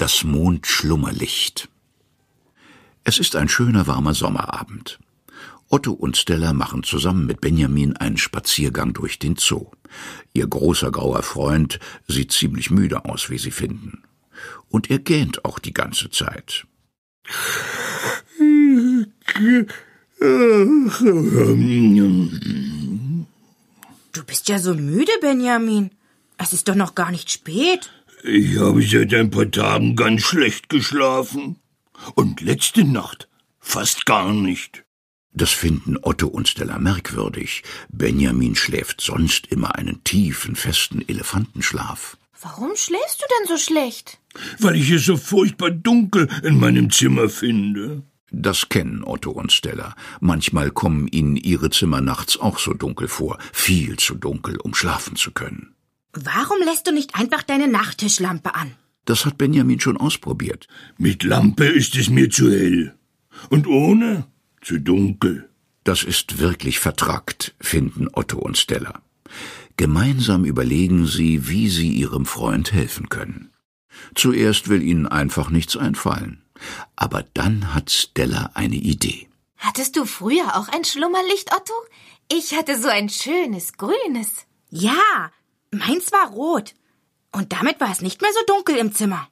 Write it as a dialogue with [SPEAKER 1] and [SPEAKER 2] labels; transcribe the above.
[SPEAKER 1] Das Mondschlummerlicht. Es ist ein schöner, warmer Sommerabend. Otto und Stella machen zusammen mit Benjamin einen Spaziergang durch den Zoo. Ihr großer grauer Freund sieht ziemlich müde aus, wie sie finden. Und er gähnt auch die ganze Zeit.
[SPEAKER 2] Du bist ja so müde, Benjamin. Es ist doch noch gar nicht spät.
[SPEAKER 3] Ich habe seit ein paar Tagen ganz schlecht geschlafen. Und letzte Nacht fast gar nicht.
[SPEAKER 1] Das finden Otto und Stella merkwürdig. Benjamin schläft sonst immer einen tiefen, festen Elefantenschlaf.
[SPEAKER 2] Warum schläfst du denn so schlecht?
[SPEAKER 3] Weil ich es so furchtbar dunkel in meinem Zimmer finde.
[SPEAKER 1] Das kennen Otto und Stella. Manchmal kommen ihnen ihre Zimmer nachts auch so dunkel vor. Viel zu dunkel, um schlafen zu können.
[SPEAKER 2] Warum lässt du nicht einfach deine Nachttischlampe an?
[SPEAKER 1] Das hat Benjamin schon ausprobiert.
[SPEAKER 3] Mit Lampe ist es mir zu hell. Und ohne zu dunkel.
[SPEAKER 1] Das ist wirklich vertrackt, finden Otto und Stella. Gemeinsam überlegen sie, wie sie ihrem Freund helfen können. Zuerst will ihnen einfach nichts einfallen. Aber dann hat Stella eine Idee.
[SPEAKER 4] Hattest du früher auch ein Schlummerlicht, Otto? Ich hatte so ein schönes, grünes.
[SPEAKER 2] Ja, meins war rot. Und damit war es nicht mehr so dunkel im Zimmer.